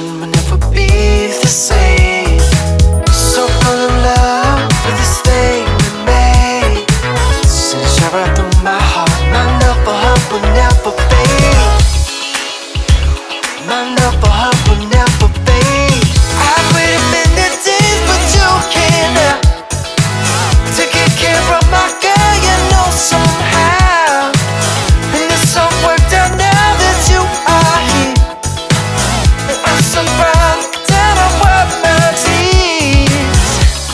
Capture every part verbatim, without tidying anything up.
connection will never be the same. So full of love with this thing we made. Since you're right through my heart, my love for her will never fade. My love for her will never fade. I've waited many days, but you came now to get care of my girl, you know somehow. And it's all worked out now that you are here. And I'm so proud that I wipe my tears.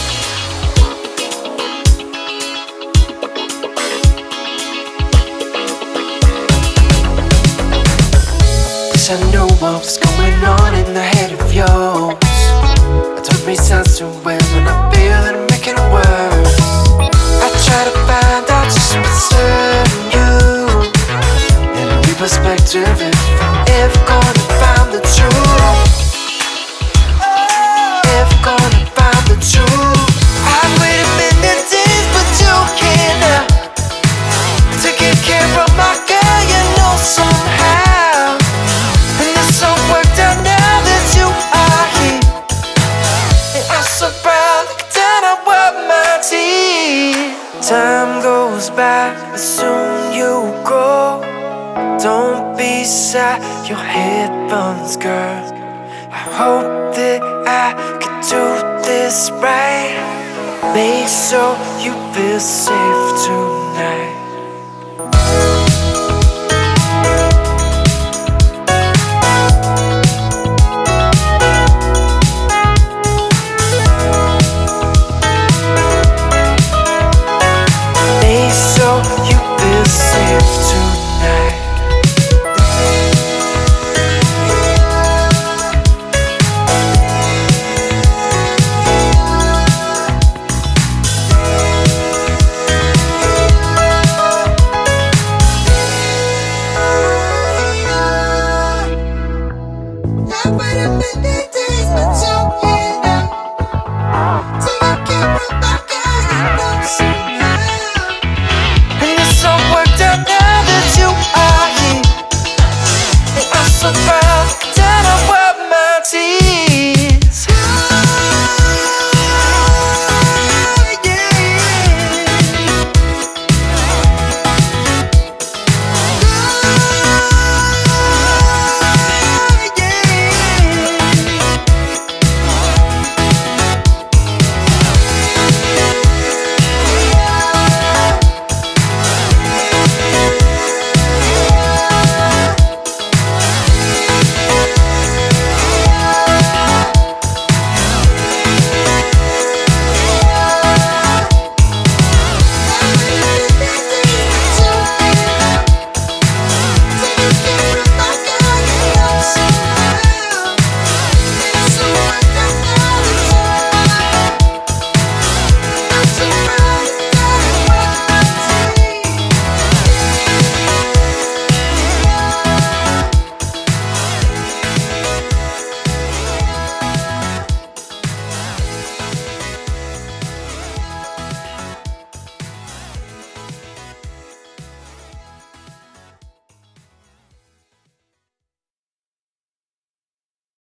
'Cause I knew what was going on in the head of yours. I don't read signs too well, and I feel that I'm making it worse. I try to find out just what's hurting you, and a new perspective if I'm ever gonna find the truth. Ever gonna find the truth. I've waited many days, but you here now to get care of my girl, you know somehow. And it's all worked out now that you are here. And I'm so proud that I wipe my tears. Time goes by, but soon you go. Don't be shy, your headphones, girl. I hope that I can do this right. Make sure you feel safe tonight. Make sure you feel safe tonight. I've waited many days, but you